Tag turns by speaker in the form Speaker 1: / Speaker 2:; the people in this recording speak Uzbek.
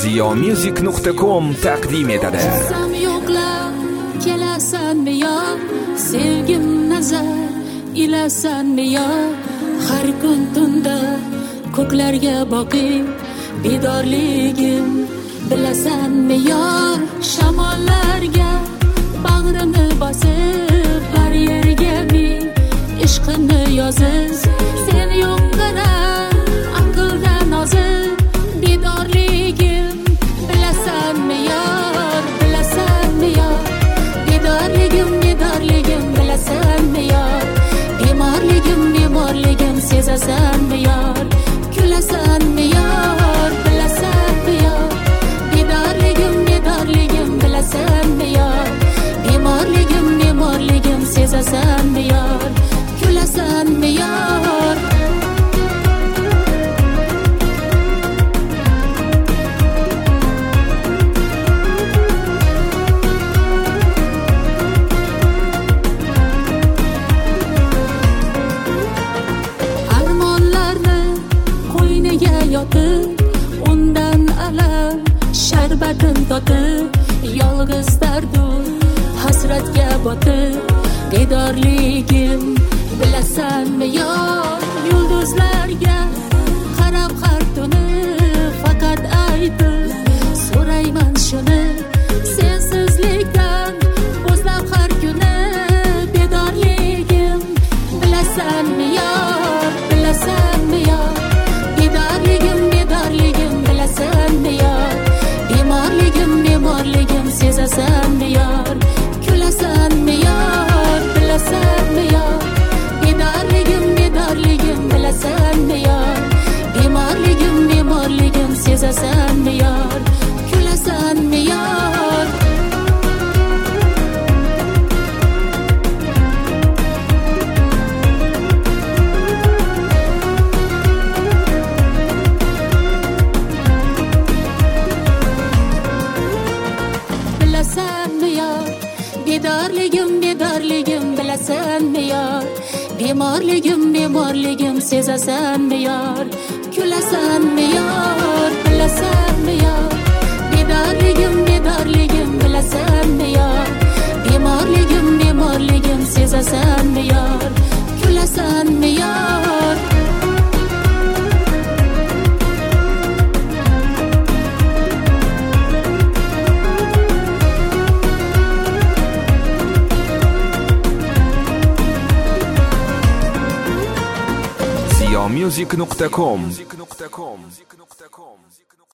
Speaker 1: ziyomusic.com taqdim etadi.
Speaker 2: Sam yo'qlar kelasanmi yo, sevgim nazar ilasanmi yo, har kun tunda ko'klarga boqib bedorligim bilasanmi yor, shamollarga bag'rini bosib har yerga men ishqini yozib, sen yo'qqirar aqldan ozib bedorligim bilasanmi yor, bilasanmi yor, bedorligim bilasanmi yor, bemorligim sezasanmi yor, kulasanmi yor, bilasanmi yor, bedorligim bilasanmi yor, bemorligim sezasanmi yor, kulasanmi yor. Undan alam sharbatin totib, yolg'iz dardu hasratga botib bedorligim bilasanmi yor, yulduzlarga qarab har tuni faqat aytib so'rayman shuni, sensizlikdan o'zlab har kuni bedorligim bilasanmi yor, bilasanmi yor, bedorligim bilasanmi yor, bemorligim sezasanmi yor, kulasanmi yor, bilasanmi yor, bedorligim bilasanmi yor, bemorligim sezasanmi yor, kulasanmi yor. Bilasanmi yor, bedorligim bilasanmi yor, bemorligim sezasanmi yor, kulasanmi yor, bilasanmi yor, bedorligim bilasanmi yor, bemorligim sezasanmi yor, kulasanmi yor.
Speaker 1: ziyomusic.com